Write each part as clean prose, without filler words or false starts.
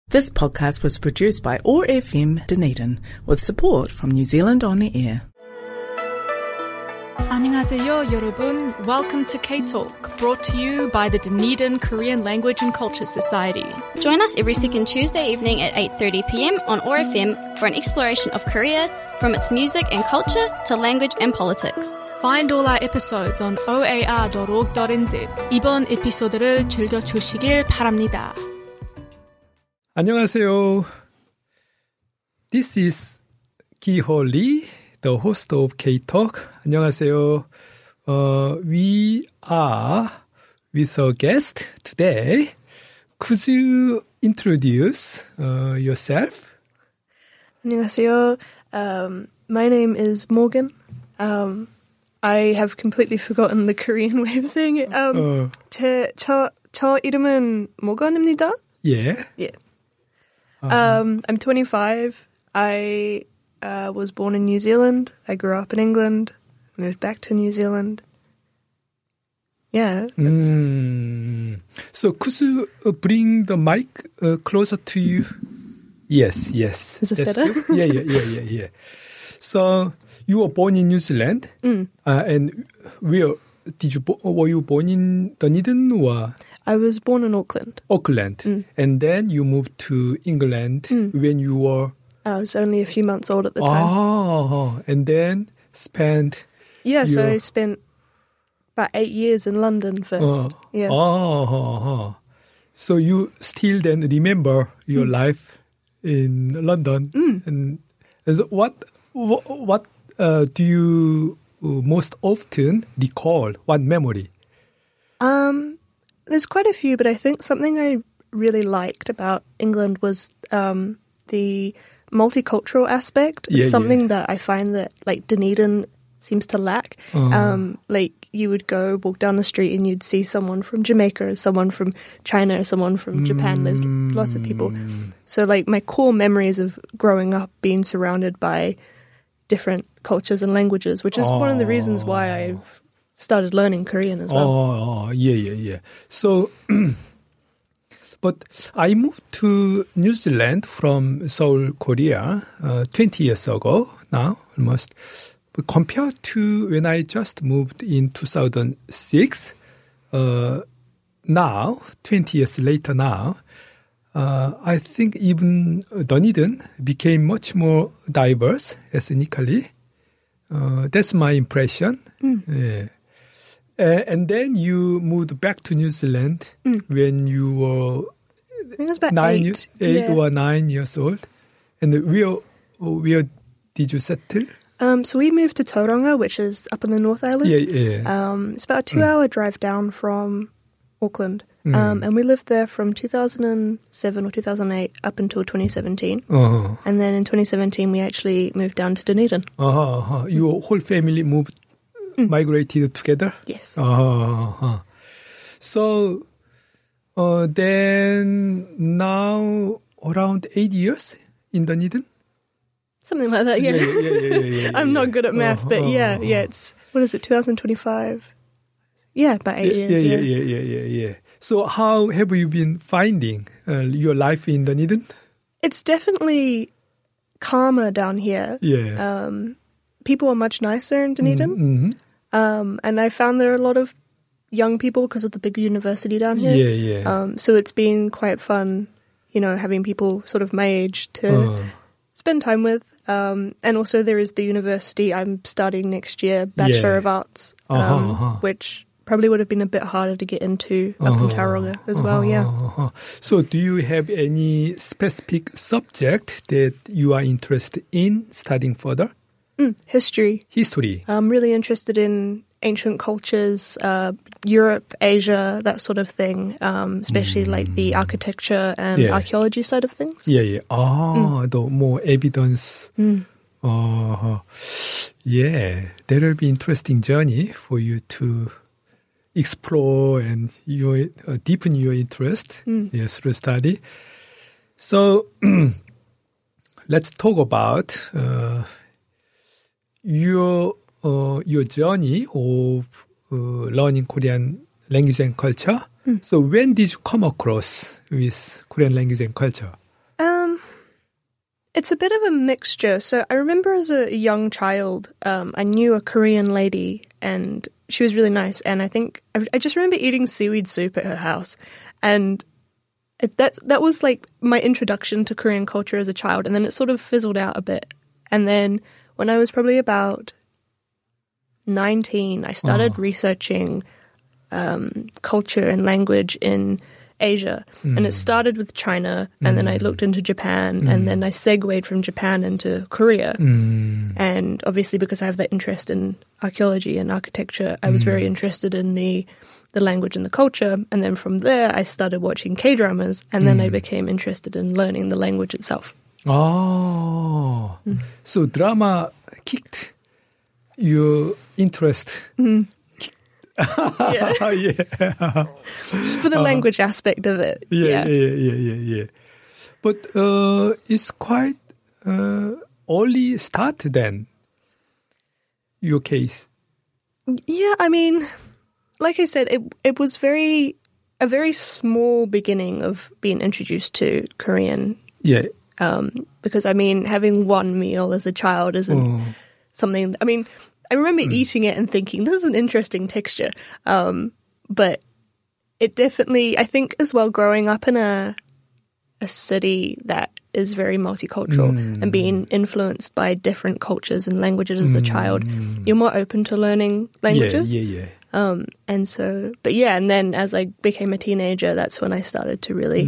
This podcast was produced by OAR FM Dunedin with support from New Zealand On Air. 안녕하세요, 여러분. Welcome to K-Talk, brought to you by the Dunedin Korean Language and Culture Society. Join us every second Tuesday evening at 8:30 p.m. on OAR FM for an exploration of Korea, from its music and culture to language and politics. Find all our episodes on oar.org.nz. 이번 에피소드를 즐겨주시길 바랍니다. 안녕하세요. This is Ki-ho Lee, the host of K-Talk. 안녕하세요. We are with a guest today. Could you introduce yourself? 안녕하세요. My name is Morgan. I have completely forgotten the Korean way of saying it. 저 이름은 Morgan입니다. Yeah. Yeah. I'm 25. I was born in New Zealand. I grew up in England. Moved back to New Zealand. Yeah. So could you bring the mic closer to you? Yes. Is this better? Good. Yeah. So you were born in New Zealand, and where were you born in Dunedin or? I was born in Auckland. And then you moved to England when you were. I was only a few months old at the time. And then spent. Yeah, so I spent about 8 years in London first. So you still then remember your life in London, and so what do you most often recall? What memory? There's quite a few, but I think something I really liked about England was the multicultural aspect. It's something that I find that like Dunedin seems to lack. Like you would go walk down the street and you'd see someone from Jamaica, or someone from China, or someone from Japan. There's lots of people. So like my core memories of growing up being surrounded by different cultures and languages, which is one of the reasons why I've started learning Korean as well. Yeah. So, but I moved to New Zealand from Seoul, Korea, 20 years ago now, almost. But compared to when I just moved in 2006, now, 20 years later now, I think even Dunedin became much more diverse ethnically. That's my impression. Yeah. And then you moved back to New Zealand when you were I think it was about 8 or 9 years old. And where did you settle? So we moved to Tauranga, which is up in the North Island. Yeah. It's about a 2-hour drive down from Auckland. And we lived there from 2007 or 2008 up until 2017. And then in 2017, we actually moved down to Dunedin. Your whole family migrated together? Yes. So then now around 8 years in Dunedin? Something like that, yeah. Yeah. I'm not good at math, but yeah, it's, what is it, 2025? Yeah, about 8 years. Yeah. So how have you been finding your life in Dunedin? It's definitely calmer down here. Yeah. People are much nicer in Dunedin. And I found there are a lot of young people because of the big university down here. Yeah. So it's been quite fun, having people sort of my age to spend time with. And also there is the university I'm starting next year, Bachelor of Arts, which probably would have been a bit harder to get into up in Tauranga as well, So do you have any specific subject that you are interested in studying further? History. I'm really interested in ancient cultures, Europe, Asia, that sort of thing, especially like the architecture and archaeology side of things. The more evidence. Yeah, that will be interesting journey for you to explore and deepen your interest through study. So let's talk about your journey of learning Korean language and culture. So when did you come across with Korean language and culture? It's a bit of a mixture. So I remember as a young child, I knew a Korean lady and she was really nice. And I just remember eating seaweed soup at her house. And that was like my introduction to Korean culture as a child. And then it sort of fizzled out a bit. And then when I was probably about 19, I started researching culture and language in Asia. And it started with China, and then I looked into Japan, and then I segued from Japan into Korea. And obviously because I have that interest in archaeology and architecture, I was very interested in the language and the culture. And then from there, I started watching K-dramas, and then I became interested in learning the language itself. Oh, so drama kicked your interest. Yeah. For the language aspect of it. Yeah. But it's quite early start then, your case. Yeah, I mean, like I said, it was a very small beginning of being introduced to Korean. Yeah. Because, I mean, having one meal as a child isn't something... I mean, I remember eating it and thinking, this is an interesting texture. But it definitely, I think as well, growing up in a city that is very multicultural and being influenced by different cultures and languages as a child, you're more open to learning languages. Yeah. And so, but yeah, and then as I became a teenager, that's when I started to really,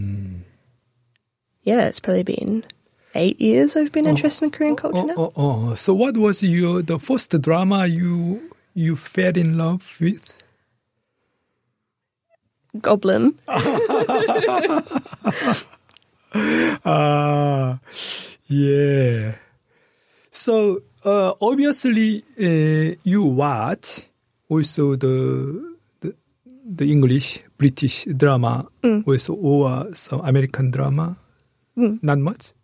it's probably been 8 years I've been interested in Korean culture now. So what was the first drama you fell in love with? Goblin. Yeah. So obviously you watch also the English British drama also, or some American drama. Not much.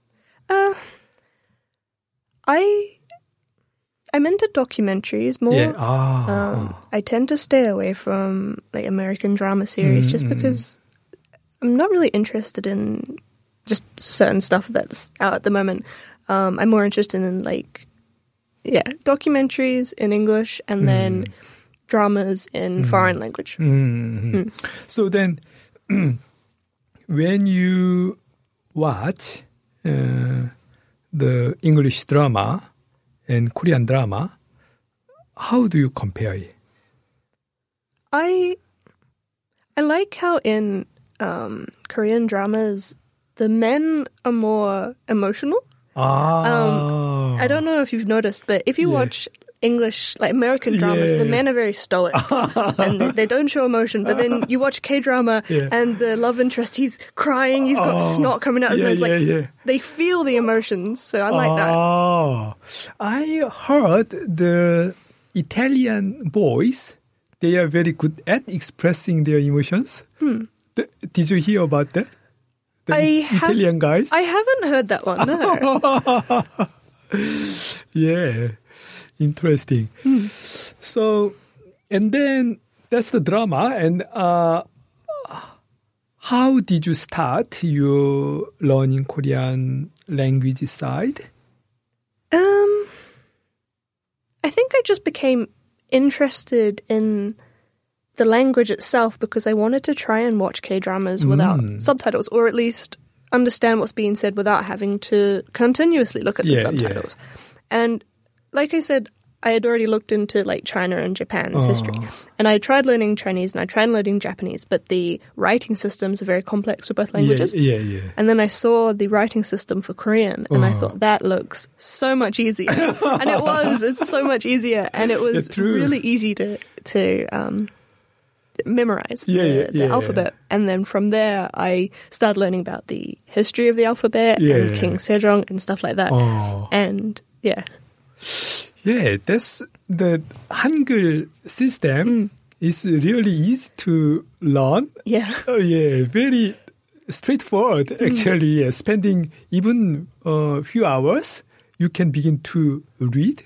I'm into documentaries more. Yeah. I tend to stay away from like American drama series just because I'm not really interested in just certain stuff that's out at the moment. I'm more interested in documentaries in English and then dramas in foreign language. So then, when you watch the English drama and Korean drama, how do you compare it? I like how in Korean dramas the men are more emotional. I don't know if you've noticed, but if you watch English, like American dramas, the men are very stoic and they don't show emotion. But then you watch K-drama and the love interest, he's crying, he's got snot coming out his nose. They feel the emotions, so I like that. I heard the Italian boys, they are very good at expressing their emotions. Did you hear about that? Italian guys? I haven't heard that one, no. Yeah. Interesting. So, and then that's the drama. And how did you start your learning Korean language side? I think I just became interested in the language itself because I wanted to try and watch K-dramas without subtitles, or at least understand what's being said without having to continuously look at the subtitles. And like I said, I had already looked into like China and Japan's history. And I tried learning Chinese and I tried learning Japanese, but the writing systems are very complex for both languages. And then I saw the writing system for Korean and I thought that looks so much easier. And it's so much easier. And it was really easy to memorize the alphabet. And then from there, I started learning about the history of the alphabet and King Sejong and stuff like that. And yeah, that's the Hangul system is really easy to learn. Very straightforward actually. Spending even a few hours, you can begin to read.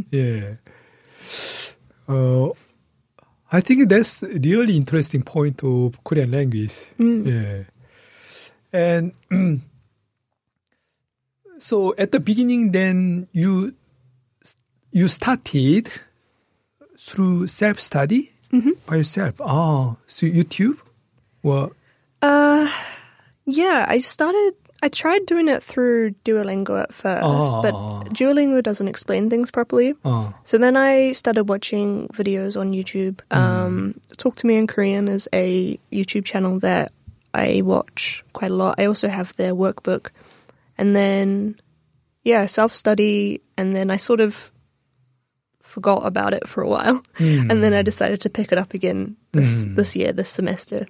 I think that's a really interesting point of Korean language. And So at the beginning, then you started through self-study by yourself. So YouTube? Well, yeah, I tried doing it through Duolingo at first, but Duolingo doesn't explain things properly. So then I started watching videos on YouTube. Talk to Me in Korean is a YouTube channel that I watch quite a lot. I also have their workbook. And then, self-study, and then I sort of forgot about it for a while. And then I decided to pick it up again this year, this semester.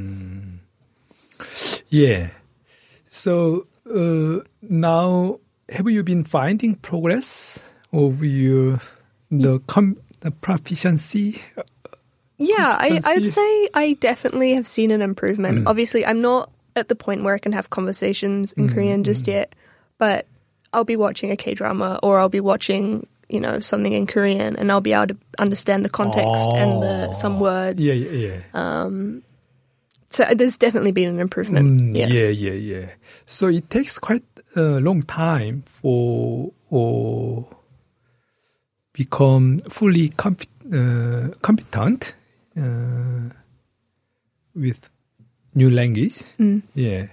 Yeah. So now, have you been finding progress of the proficiency? Yeah, I'd say I definitely have seen an improvement. Obviously, I'm not at the point where I can have conversations in Korean just yet, but I'll be watching a K-drama or I'll be watching, something in Korean, and I'll be able to understand the context and some words. So there's definitely been an improvement. Yeah. So it takes quite a long time for become fully competent with new language. Yeah.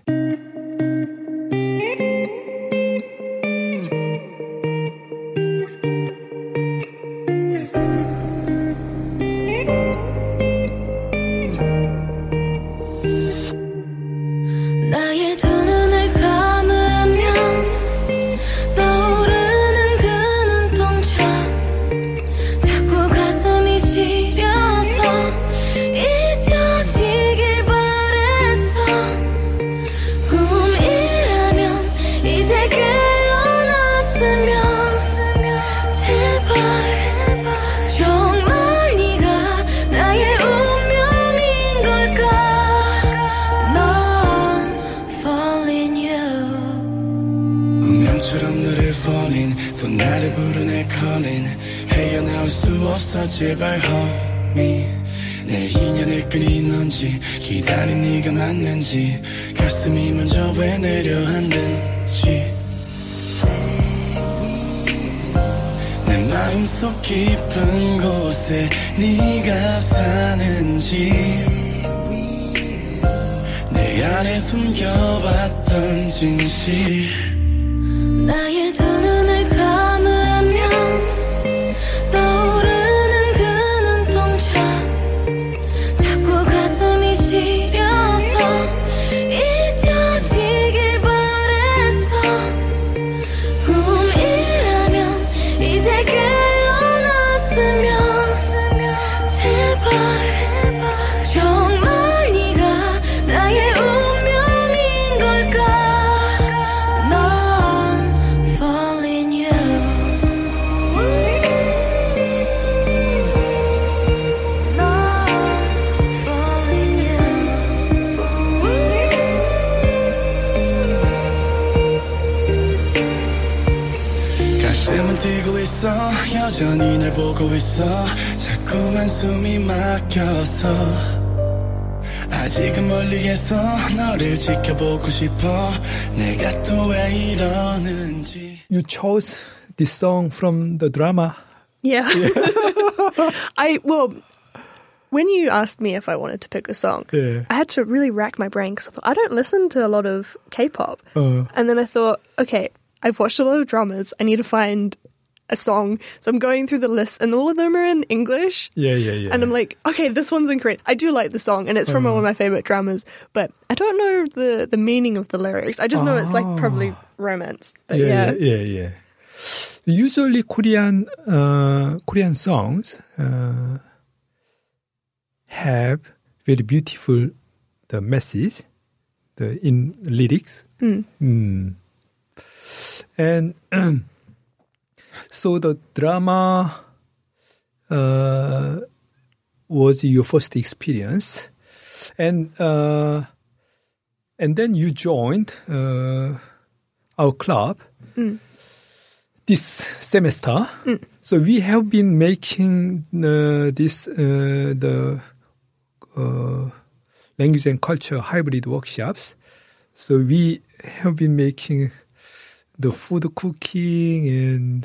제발 homie 내 인연의 끈이 넌지 기다린 네가 맞는지 가슴이 먼저 왜 내려앉는지 내 마음속 깊은 곳에 네가 사는지 내 안에 숨겨왔던 진실 나의 두 눈을 감으면 여전히 날 보고 있어 자꾸만 숨이 막혀서 아직은 멀리에서 너를 지켜보고 싶어 내가 또 왜 이러는지 You chose this song from the drama? Yeah. When you asked me if I wanted to pick a song, I had to really rack my brain because I thought, I don't listen to a lot of K-pop. And then I thought, okay, I've watched a lot of dramas. I need to find a song. So I'm going through the list and all of them are in English. Yeah. And I'm like, okay, this one's in Korean. I do like the song and it's from one of my favorite dramas, but I don't know the meaning of the lyrics. I just know it's like probably romance. But yeah. Usually Korean songs have very beautiful the message in lyrics. And so the drama was your first experience, and then you joined our club this semester. So we have been making the language and culture hybrid workshops. So we have been making the food cooking and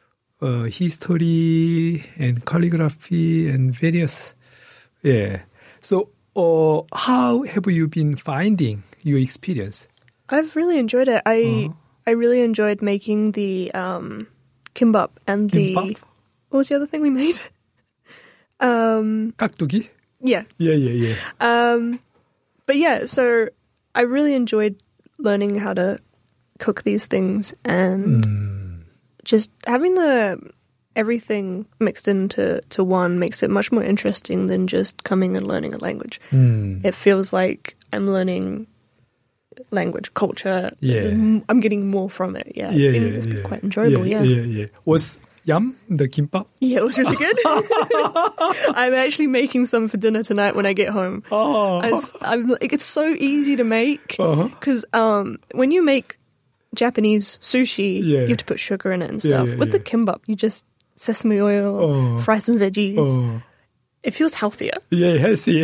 history and calligraphy and various. Yeah. So, how have you been finding your experience? I've really enjoyed it. I really enjoyed making the kimbap and Kimbap? what was the other thing we made? 깍두기? Yeah. Yeah. But yeah, so I really enjoyed learning how to cook these things and just having everything mixed into one makes it much more interesting than just coming and learning a language. It feels like I'm learning language, culture. Yeah. I'm getting more from it. Yeah, it's been quite enjoyable. Yeah. Was yum, the kimbap? Yeah, it was really good. I'm actually making some for dinner tonight when I get home. It's so easy to make because when you make Japanese sushi, you have to put sugar in it and stuff. With the kimbap, you just sesame oil, fry some veggies. It feels healthier. Yeah, healthy.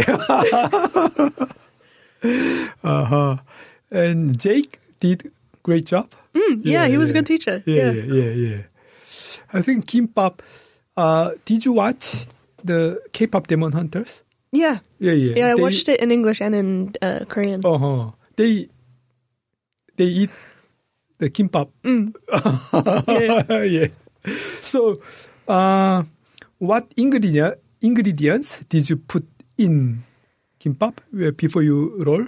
And Jake did great job. Yeah, he was a good teacher. Yeah. I think kimbap. Did you watch the K-pop Demon Hunters? Yeah. Yeah. I watched it in English and in Korean. They eat the kimbap. Yeah. So, what ingredients did you put in kimbap before you roll?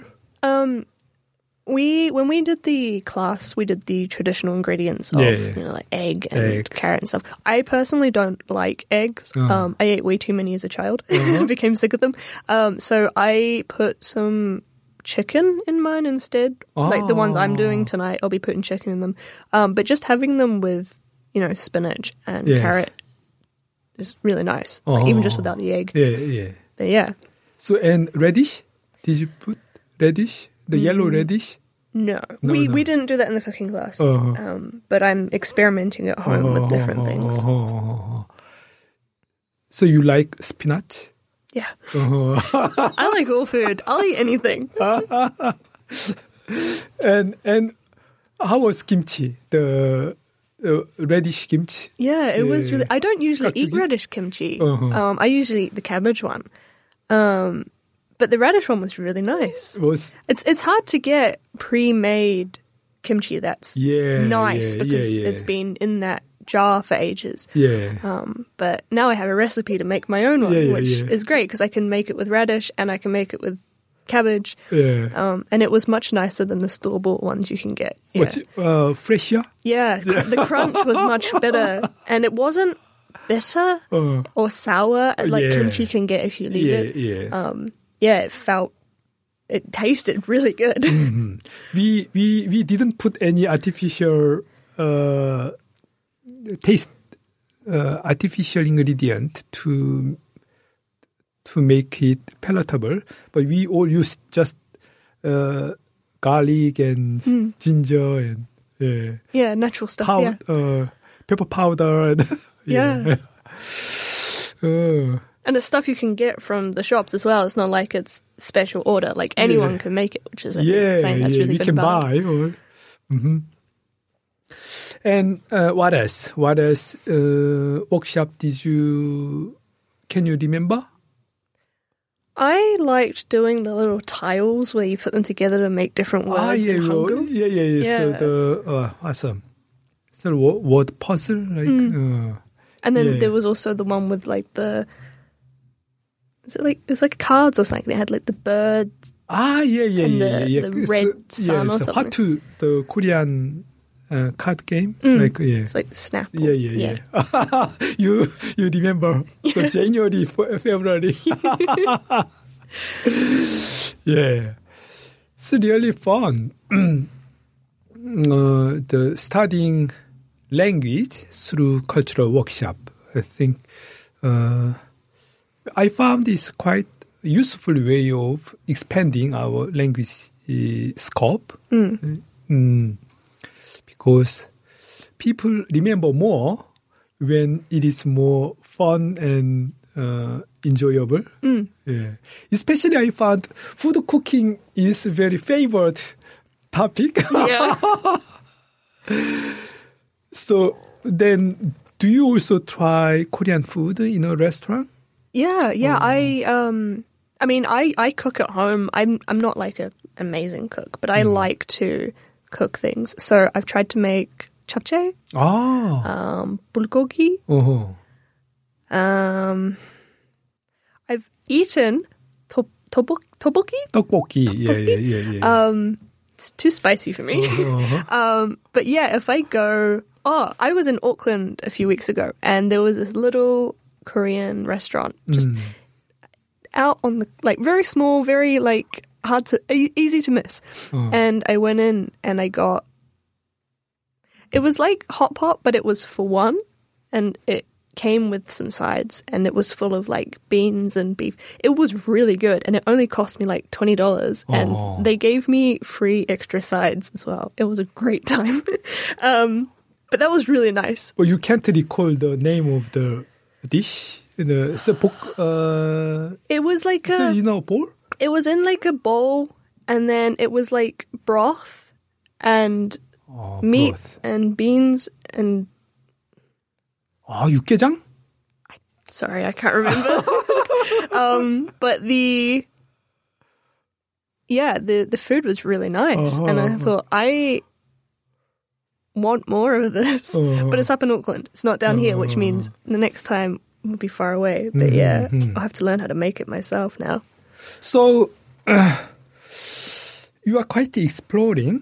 When we did the class, we did the traditional ingredients of like egg and carrot and stuff. I personally don't like eggs. I ate way too many as a child. I became sick of them. So I put some chicken in mine instead. Like the ones I'm doing tonight, I'll be putting chicken in them. But just having them with spinach and carrot is really nice. Like, even just without the egg. Yeah. But yeah. So and radish? Did you put radish? The yellow radish? No. We didn't do that in the cooking class. But I'm experimenting at home with different things. So you like spinach? Yeah. I like all food. I'll eat anything. And how was kimchi? The radish kimchi? Yeah, it was really... I don't usually eat radish kimchi. I usually eat the cabbage one. But the radish one was really nice. It's hard to get pre-made kimchi that's nice because it's been in that jar for ages. But now I have a recipe to make my own one, which is great because I can make it with radish and I can make it with cabbage. And it was much nicer than the store-bought ones you can get. Fresher? Yeah, the crunch was much better. And it wasn't bitter or sour like kimchi can get if you leave it. It tasted really good. We didn't put any artificial artificial ingredient to make it palatable, but we all use just garlic and ginger and natural stuff. Pepper powder. And it's stuff you can get from the shops as well. It's not like it's special order. Like anyone can make it, which is something that's really good about it. We can buy. And what else? Workshop can you remember? I liked doing the little tiles where you put them together to make different words in Hangul. Yeah. So the awesome. So word puzzle, like. And then there was also the one with like the. It was like cards or something. They had like the birds. And the red sun or something. Hatu, the Korean card game. It's like Snapple. Yeah. You remember? So January, February. It's really fun. The studying language through cultural workshop. I think I found this quite useful way of expanding our language scope. Because people remember more when it is more fun and enjoyable. Especially I found food cooking is very favorite topic. So then, do you also try Korean food in a restaurant? Yeah. I mean, I cook at home. I'm not like an amazing cook, but I like to cook things. So I've tried to make japchae, bulgogi. I've eaten tteokbokki. Yeah. It's too spicy for me. But yeah, if I go... I was in Auckland a few weeks ago, and there was this little Korean restaurant just out on the... Like, very small, very, like, easy to miss. And I went in, and I got... It was like hot pot, but it was for one, and it came with some sides, and it was full of like beans and beef. It was really good, and it only cost me like $20, and they gave me free extra sides as well. It was a great time. But that was really nice. Well, you can't recall the name of the dish? It was like a bowl? It was in like a bowl, and then it was like broth and meat and beans and 육개장? Sorry, I can't remember. But the food was really nice, and I thought I want more of this. But it's up in Auckland. It's not down here, which means the next time will be far away. But I'll have to learn how to make it myself now. So you are quite exploring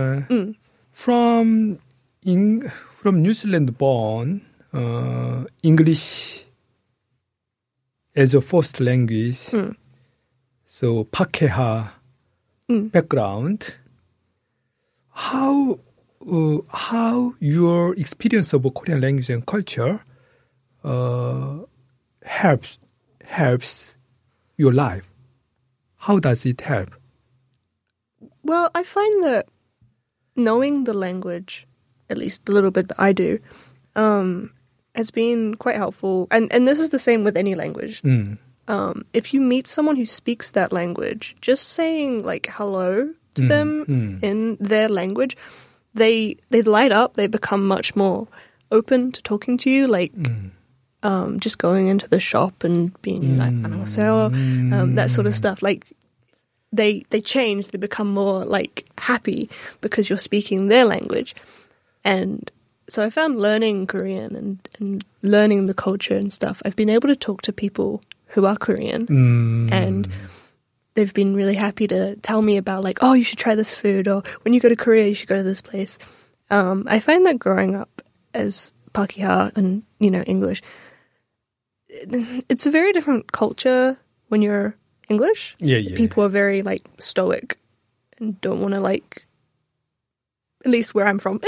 from New Zealand born. English as a first language, so Pākehā background. How your experience of Korean language and culture helps your life? How does it help? Well, I find that knowing the language, at least a little bit that I do, has been quite helpful. And this is the same with any language. If you meet someone who speaks that language, just saying like hello to them in their language, they light up, they become much more open to talking to you, like just going into the shop and being like, 안녕하세요, that sort of stuff. Like they change, they become more like happy because you're speaking their language. And so I found learning Korean and learning the culture and stuff, I've been able to talk to people who are Korean and they've been really happy to tell me about like, oh, you should try this food, or when you go to Korea, you should go to this place. I find that growing up as Pākehā and, English, it's a very different culture when you're English. People are very like stoic and don't want to like, at least where I'm from.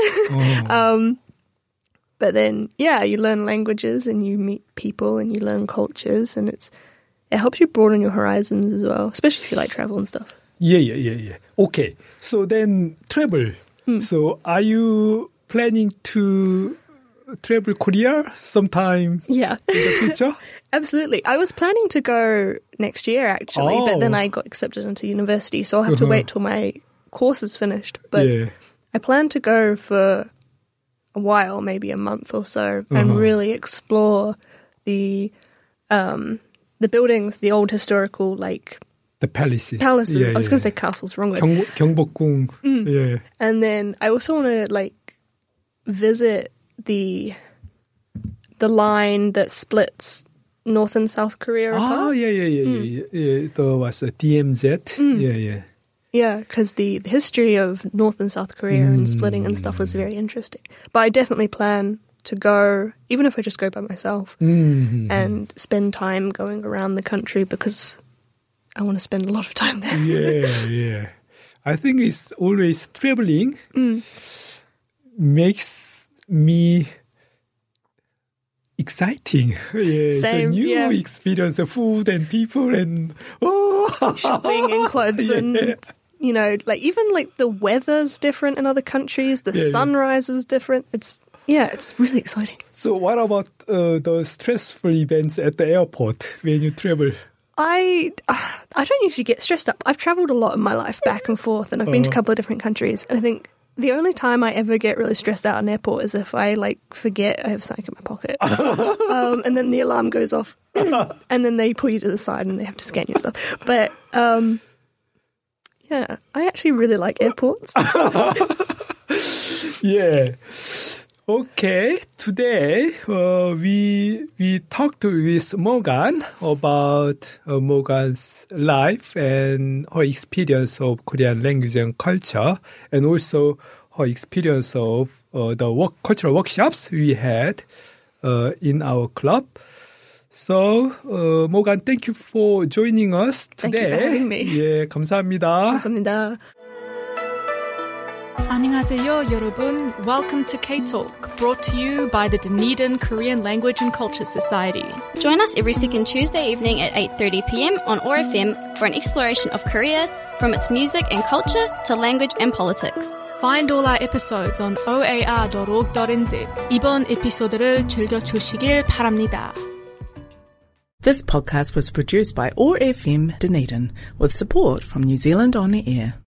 But then, you learn languages and you meet people and you learn cultures, and it helps you broaden your horizons as well, especially if you like travel and stuff. Yeah. Okay, so then travel. So are you planning to travel Korea sometime in the future? Absolutely. I was planning to go next year, actually, but then I got accepted into university, so I'll have to wait till my course is finished. But I plan to go for a while, maybe a month or so, and really explore the buildings, the old historical, like... The palaces. Palaces. I was going to say castles, wrong word. 경복궁. And then I also want to, like, visit the line that splits North and South Korea apart. There was a DMZ. Yeah, because the history of North and South Korea and splitting and stuff was very interesting. But I definitely plan to go, even if I just go by myself, and spend time going around the country, because I want to spend a lot of time there. Yeah. I think it's always traveling makes me exciting. It's a new experience of food and people and shopping and clothes and like even like the weather's different in other countries. The sunrise is different. It's really exciting. So what about the stressful events at the airport when you travel? I don't usually get stressed up. I've traveled a lot in my life, back and forth, and I've been to a couple of different countries. And I think The only time I ever get really stressed out in an airport is if I forget I have something in my pocket. And then the alarm goes off and then they pull you to the side and they have to scan your stuff. But yeah, I actually really like airports. Yeah. Okay, today we talked with Morgan about Morgan's life and her experience of Korean language and culture, and also her experience of the cultural workshops we had in our club. So, Morgan, thank you for joining us today. Thank you for having me. 예, 감사합니다. 감사합니다. 안녕하세요, 여러분. Welcome to K-Talk, brought to you by the Dunedin Korean Language and Culture Society. Join us every second Tuesday evening at 8:30 p.m. on ORFM for an exploration of Korea, from its music and culture to language and politics. Find all our episodes on oar.org.nz. 이번 에피소드를 즐겨주시길 바랍니다. This podcast was produced by OAR FM Dunedin with support from New Zealand On the Air.